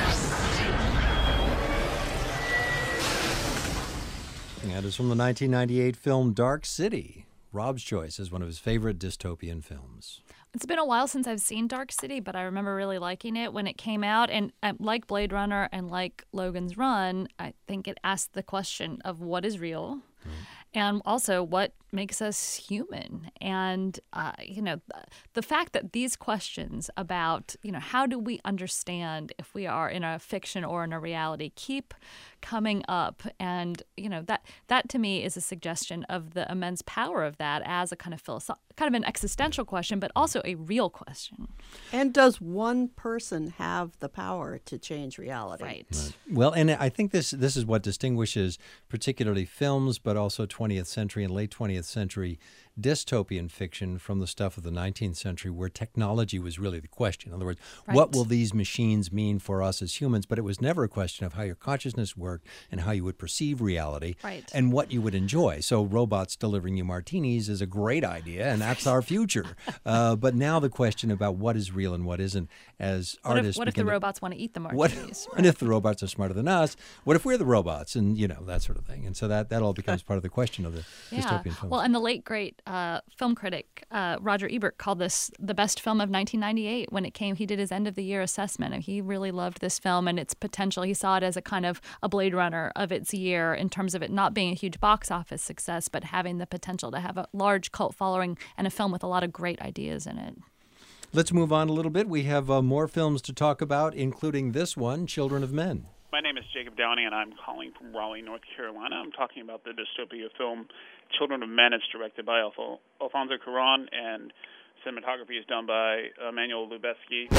Speaker 1: That is from the nineteen ninety-eight film Dark City. Rob's choice is one of his favorite dystopian films.
Speaker 3: It's been a while since I've seen Dark City, but I remember really liking it when it came out. And uh, like Blade Runner and like Logan's Run, I think it asked the question of what is real and also what makes us human. And, uh, you know, th- the fact that these questions about, you know, how do we understand if we are in a fiction or in a reality keep coming up. And, you know, that that to me is a suggestion of the immense power of that as a kind of philosoph- kind of an existential question, but also a real question.
Speaker 2: And does one person have the power to change reality?
Speaker 3: Right.
Speaker 1: Right. Well, and I think this this is what distinguishes particularly films, but also twentieth century and late twentieth century dystopian fiction from the stuff of the nineteenth century where technology was really the question. In other words,
Speaker 3: Right.
Speaker 1: what will these machines mean for us as humans? But it was never a question of how your consciousness worked and how you would perceive reality
Speaker 3: Right.
Speaker 1: and what you would enjoy. So robots delivering you martinis is a great idea, and that's our future. Uh, but now the question about what is real and what isn't, as
Speaker 3: What if,
Speaker 1: artists
Speaker 3: what if the
Speaker 1: begin to-
Speaker 3: robots want to eat the
Speaker 1: what,
Speaker 3: martinis?
Speaker 1: what if the robots are smarter than us? What if we're the robots? And, you know, that sort of thing. And so that, that all becomes part of the question of the
Speaker 3: Yeah.
Speaker 1: dystopian films.
Speaker 3: Well, and the late, great uh, film critic uh, Roger Ebert called this the best film of nineteen ninety-eight when it came. He did his end-of-the-year assessment, and he really loved this film and its potential. He saw it as a kind of a Blade Runner of its year in terms of it not being a huge box office success, but having the potential to have a large cult following and a film with a lot of great ideas in it.
Speaker 1: Let's move on a little bit. We have uh, more films to talk about, including this one, Children of Men.
Speaker 7: My name is Jacob Downey, and I'm calling from Raleigh, North Carolina. I'm talking about the dystopia film Children of Men. It's directed by Alfo- Alfonso Cuarón, and cinematography is done by Emmanuel Lubezki.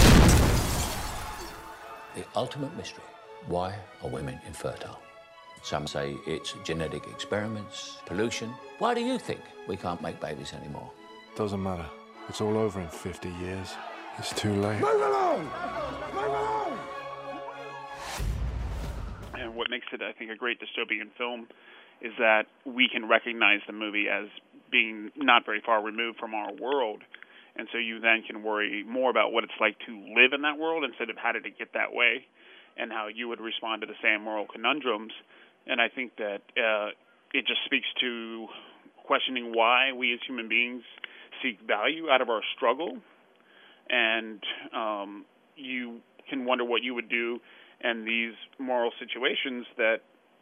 Speaker 8: The ultimate mystery. Why are women infertile? Some say it's genetic experiments, pollution. Why do you think we can't make babies anymore?
Speaker 9: Doesn't matter. It's all over in fifty years. It's too late.
Speaker 10: Move along! Move along!
Speaker 7: what makes it, I think, a great dystopian film is that we can recognize the movie as being not very far removed from our world. And so you then can worry more about what it's like to live in that world instead of how did it get that way and how you would respond to the same moral conundrums. And I think that uh, it just speaks to questioning why we as human beings seek value out of our struggle. And um, you can wonder what you would do in these moral situations that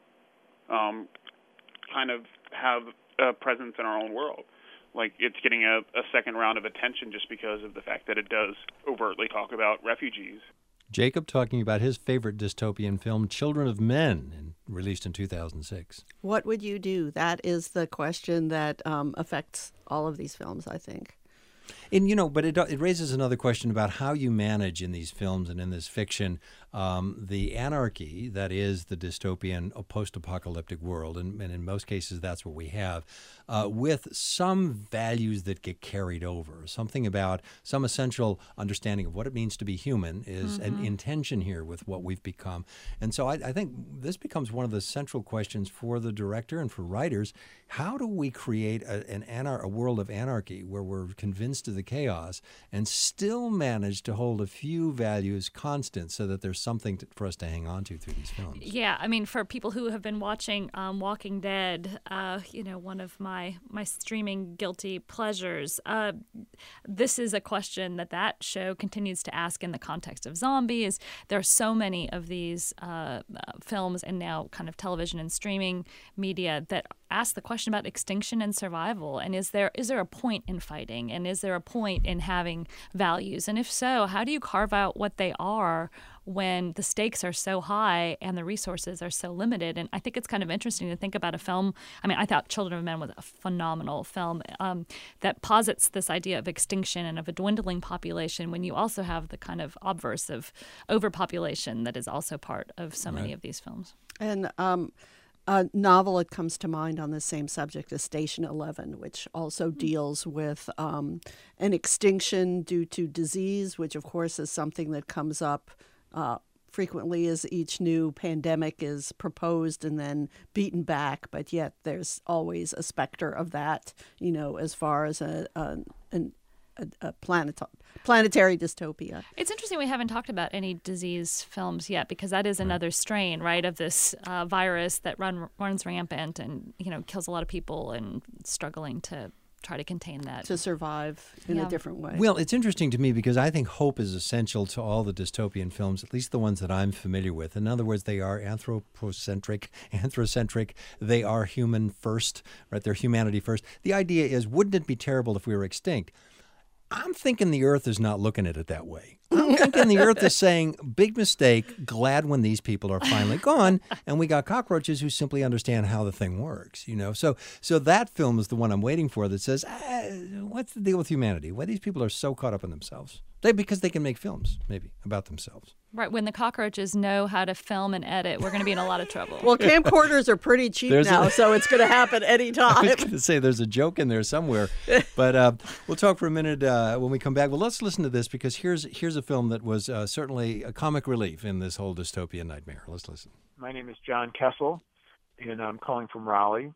Speaker 7: um, kind of have a presence in our own world. Like it's getting a, a second round of attention just because of the fact that it does overtly talk about refugees.
Speaker 1: Jacob talking about his favorite dystopian film, Children of Men, released in two thousand six.
Speaker 2: What would you do? That is the question that um, affects all of these films, I think.
Speaker 1: And, you know, but it it raises another question about how you manage in these films and in this fiction um, the anarchy that is the dystopian post-apocalyptic world, and, and in most cases that's what we have, uh, with some values that get carried over. Something about some essential understanding of what it means to be human is mm-hmm. an intention here with what we've become. And so I, I think this becomes one of the central questions for the director and for writers. How do we create a, an anar- a world of anarchy where we're convinced of the chaos and still manage to hold a few values constant so that there's something to, for us to hang on to through these films?
Speaker 3: Yeah, I mean, for people who have been watching um, Walking Dead, uh, you know, one of my, my streaming guilty pleasures, uh, this is a question that that show continues to ask in the context of zombies. There are so many of these uh, uh, films and now kind of television and streaming media that ask the question about extinction and survival. And is there is there a point in fighting? And is there a point in having values? And if so, how do you carve out what they are when the stakes are so high and the resources are so limited? And I think it's kind of interesting to think about a film. I mean, I thought Children of Men was a phenomenal film um, that posits this idea of extinction and of a dwindling population when you also have the kind of obverse of overpopulation that is also part of so many
Speaker 2: Right.
Speaker 3: of these films.
Speaker 2: And um, a novel that comes to mind on the same subject is Station Eleven, which also deals with um, an extinction due to disease, which of course is something that comes up uh, frequently as each new pandemic is proposed and then beaten back. But yet there's always a specter of that, you know, as far as a, a an a, a planet, planetary dystopia.
Speaker 3: It's interesting we haven't talked about any disease films yet because that is another strain, right, of this uh, virus that run, runs rampant and, you know, kills a lot of people and struggling to try to contain that.
Speaker 2: To survive in
Speaker 3: Yeah.
Speaker 2: a different way.
Speaker 1: Well, it's interesting to me because I think hope is essential to all the dystopian films, at least the ones that I'm familiar with. In other words, they are anthropocentric, anthrocentric. They are human first, right? They're humanity first. The idea is, wouldn't it be terrible if we were extinct? I'm thinking the Earth is not looking at it that way. I'm thinking the Earth is saying, big mistake, glad when these people are finally gone, and we got cockroaches who simply understand how the thing works, you know? So so that film is the one I'm waiting for that says, ah, what's the deal with humanity? Why these people are so caught up in themselves? They, because they can make films, maybe, about themselves.
Speaker 3: Right, when the cockroaches know how to film and edit, we're going to be in a lot of trouble.
Speaker 2: Well, camcorders are pretty cheap
Speaker 1: There's
Speaker 2: now,
Speaker 1: a-
Speaker 2: so it's going to happen
Speaker 1: I
Speaker 2: anytime.
Speaker 1: was going to say there's a joke in there somewhere, but uh, we'll talk for a minute uh, when we come back. Well, let's listen to this because here's here's a film that was uh, certainly a comic relief in this whole dystopian nightmare. Let's listen.
Speaker 11: My name is John Kessel, and I'm calling from Raleigh.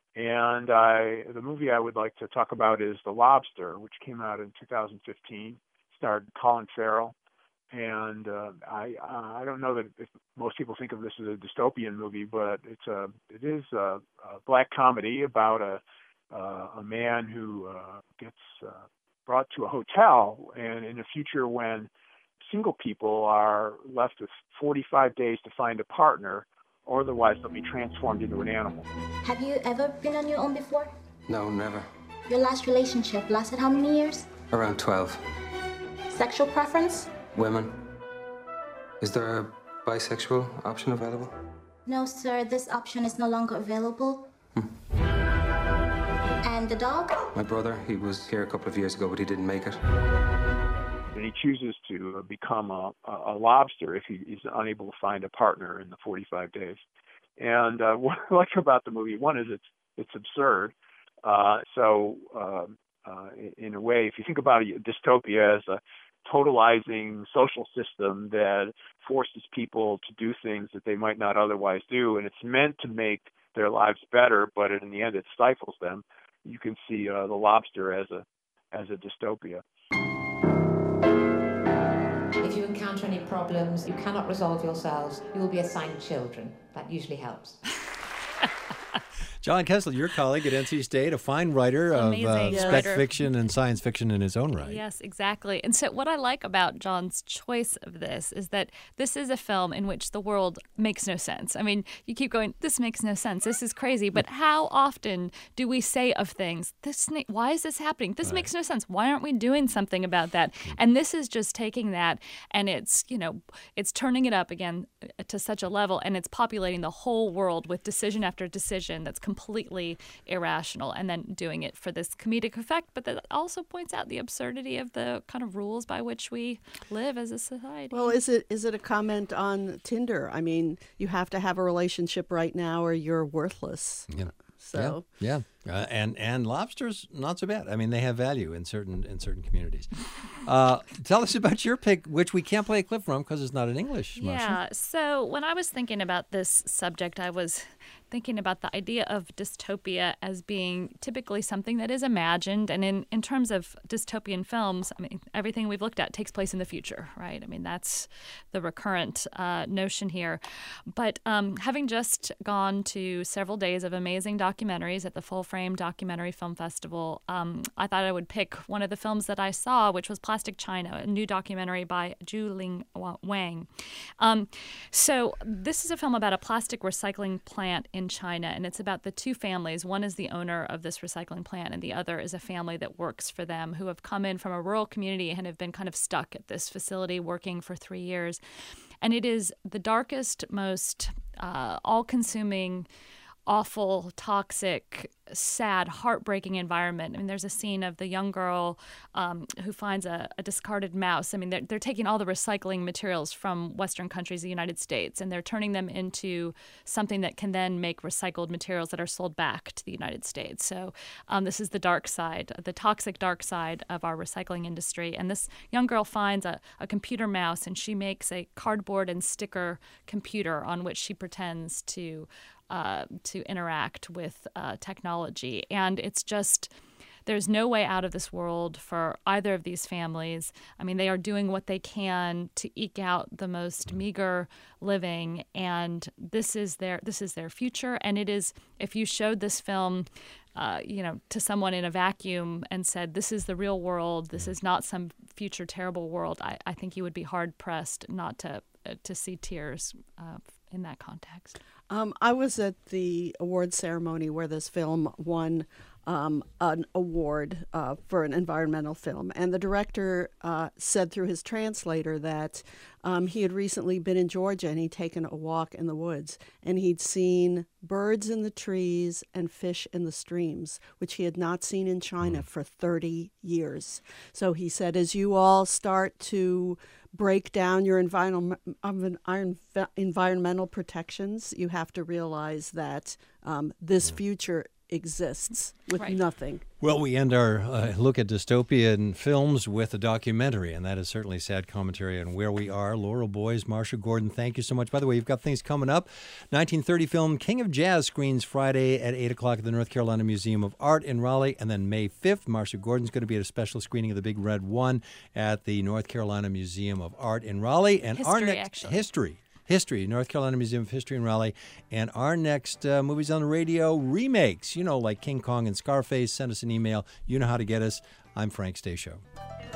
Speaker 11: And I, the movie I would like to talk about is The Lobster, which came out in two thousand fifteen. Starred Colin Farrell, and uh, I uh, I don't know that if most people think of this as a dystopian movie, but it's a it is a, a black comedy about a uh, a man who uh, gets uh, brought to a hotel, and in a future when single people are left with forty-five days to find a partner, or otherwise they'll be transformed into an animal.
Speaker 12: Have you ever been on your own before?
Speaker 26: No, never.
Speaker 12: Your last relationship lasted how many years?
Speaker 26: Around twelve.
Speaker 12: Sexual preference?
Speaker 26: Women. Is there a bisexual option available?
Speaker 12: No, sir, this option is no longer available. And the dog?
Speaker 26: My brother, he was here a couple of years ago, but he didn't make it.
Speaker 11: And he chooses to become a, a lobster if he is unable to find a partner in the forty-five days. And uh, what I like about the movie, one is it's it's absurd. Uh, so uh, uh, in a way, if you think about a dystopia as a totalizing social system that forces people to do things that they might not otherwise do, and it's meant to make their lives better, but in the end it stifles them. You can see uh, The Lobster as a as a dystopia.
Speaker 13: If you encounter any problems you cannot resolve yourselves, you will be assigned children. That usually helps.
Speaker 1: John Kessler, your colleague at N C State, a fine writer
Speaker 3: Amazing
Speaker 1: of uh,
Speaker 3: yes.
Speaker 1: spec
Speaker 3: writer.
Speaker 1: fiction and science fiction in his own right.
Speaker 3: Yes, exactly. And so what I like about John's choice of this is that this is a film in which the world makes no sense. I mean, you keep going, this makes no sense. This is crazy. But how often do we say of things, this? Why is this happening? This right. makes no sense. Why aren't we doing something about that? And this is just taking that and it's, you know, it's turning it up again to such a level, and it's populating the whole world with decision after decision that's completely irrational, and then doing it for this comedic effect, but that also points out the absurdity of the kind of rules by which we live as a society.
Speaker 2: Well, is it is it a comment on Tinder? I mean, you have to have a relationship right now or you're worthless.
Speaker 1: Yeah.
Speaker 2: So
Speaker 1: yeah, yeah. Uh, and and lobsters not so bad. I mean, they have value in certain in certain communities. Uh, tell us about your pick, which we can't play a clip from because it's not in English.
Speaker 3: Yeah.
Speaker 1: Marcia.
Speaker 3: So when I was thinking about this subject, I was thinking about the idea of dystopia as being typically something that is imagined. And in, in terms of dystopian films, I mean, everything we've looked at takes place in the future, right? I mean, that's the recurrent uh, notion here. But um, having just gone to several days of amazing documentaries at the Full Frame Documentary Film Festival, um, I thought I would pick one of the films that I saw, which was Plastic China, a new documentary by Zhuling Wang. Um, so this is a film about a plastic recycling plant in China, and it's about the two families. One is the owner of this recycling plant, and the other is a family that works for them who have come in from a rural community and have been kind of stuck at this facility working for three years. And it is the darkest, most uh, all-consuming, awful, toxic, sad, heartbreaking environment. I mean, there's a scene of the young girl um, who finds a, a discarded mouse. I mean, they're, they're taking all the recycling materials from Western countries, the United States, and they're turning them into something that can then make recycled materials that are sold back to the United States. So um, this is the dark side, the toxic dark side of our recycling industry. And this young girl finds a, a computer mouse, and she makes a cardboard and sticker computer on which she pretends to Uh, to interact with uh, technology. And it's just, there's no way out of this world for either of these families. I mean, they are doing what they can to eke out the most meager living, and this is their this is their future. And it is, if you showed this film Uh, you know, to someone in a vacuum and said, this is the real world, this is not some future terrible world, I, I think you would be hard-pressed not to uh, to see tears uh, in that context.
Speaker 2: Um, I was at the award ceremony where this film won um, an award uh, for an environmental film. And the director uh, said through his translator that um, he had recently been in Georgia and he'd taken a walk in the woods and he'd seen birds in the trees and fish in the streams, which he had not seen in China for thirty years. So he said, as you all start to break down your environment, environmental protections, you have to realize that um, this future exists with
Speaker 3: right.
Speaker 2: nothing.
Speaker 1: Well, we end our uh, look at dystopian films with a documentary, and that is certainly sad commentary on where we are. Laurel Boys, Marcia Gordon, thank you so much. By the way, you've got things coming up. nineteen thirty film King of Jazz screens Friday at eight o'clock at the North Carolina Museum of Art in Raleigh, and then May fifth, Marcia Gordon's going to be at a special screening of The Big Red One at the North Carolina Museum of Art in Raleigh. And
Speaker 3: history,
Speaker 1: our next
Speaker 3: actually.
Speaker 1: History. History, North Carolina Museum of History in Raleigh. And our next uh, Movies on the Radio remakes, you know, like King Kong and Scarface. Send us an email. You know how to get us. I'm Frank Stasio.